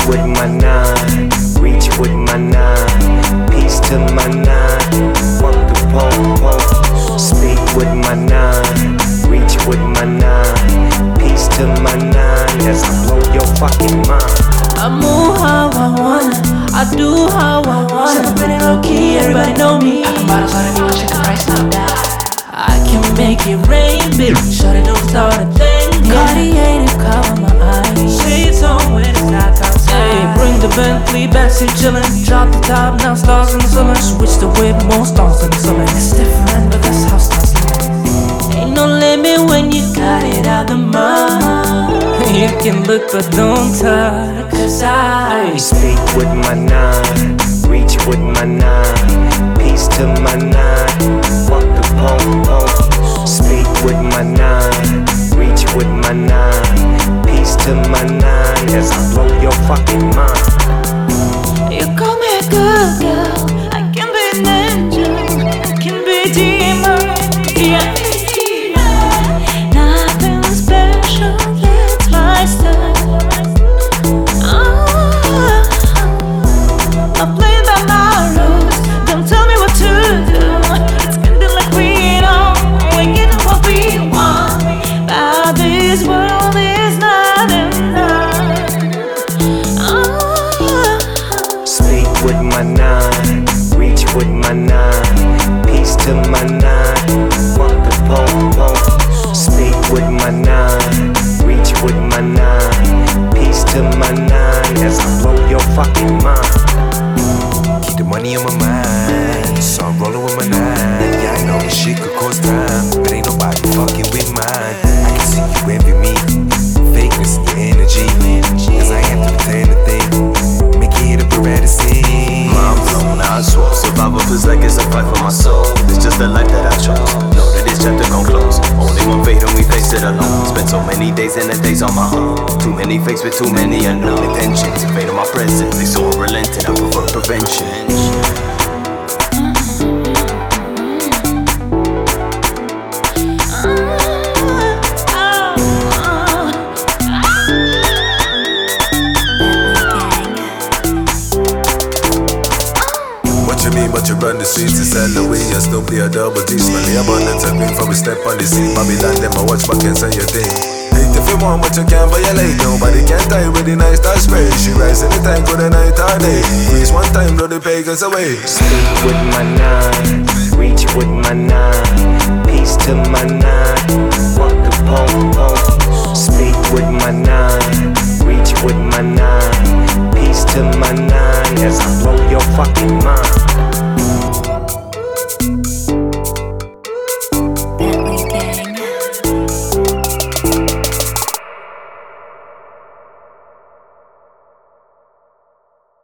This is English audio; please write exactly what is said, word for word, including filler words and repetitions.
with my nine, reach with my nine, peace to my nine, fuck the po-po. Speak with my nine, reach with my nine, peace to my nine, as I blow your fucking mind. I move how I wanna, I do how I wanna. Pretty low key, everybody know me. I can bottle for the new check the price, not bad. I can make it rain, bitch. Shorty don't start a thing. Cartier to cover my eyes. Shades on when it's not outside. Hey, bring the Bentley, backseat chillin'. Drop the top, now stars in the ceiling. Switch the whip, more stars in the ceiling. It's different, but that's how stars live. Ain't no limit when you got it out the mud. You can look but don't touch. Cause I speak with my nine, reach with my nine, peace to my nine, fuck the po-po. Speak with my nine, reach with my nine, peace to my nine, as I blow your fucking mind. You call me a good girl, I can be an angel, I can be a demon, yeah. Nothing special, that's my style. With my nine, reach with my nine, peace to my nine, fuck the po-po. Speak with my nine, reach with my nine, peace to my nine, as I blow your fucking mind. Keep the money on my mind, so I'm rolling with my nine. Yeah, I know this shit could cause time, but ain't nobody fucking with mine. I can see you envy me, fakeness in your energy, cause I have to pretend to think, make it up a rad scene. I swore, survival feels like it's a fight for my soul. It's just the life that I chose. Know that this chapter gon' close. Only one fate and we face it alone. Spent so many days and the days on my own. Too many fakes with too many unknown intentions. Invading my presence, they so unrelenting. I prefer prevention. But you run the streets, it's Halloween, you still play a double G. Smelly abundance of green from we step on the scene. Babylon, them I watch back and say your thing. Hate if you want, but you can't violate. Nobody can tie with the nice that spray. She rise in the tank with the night or day. Freeze one time, blow the pagans away. Speak with my nine, reach with my nine, peace to my nine, fuck the po-po. Speak with my nine, reach with my nine, peace to my nine, as I blow your fucking mind.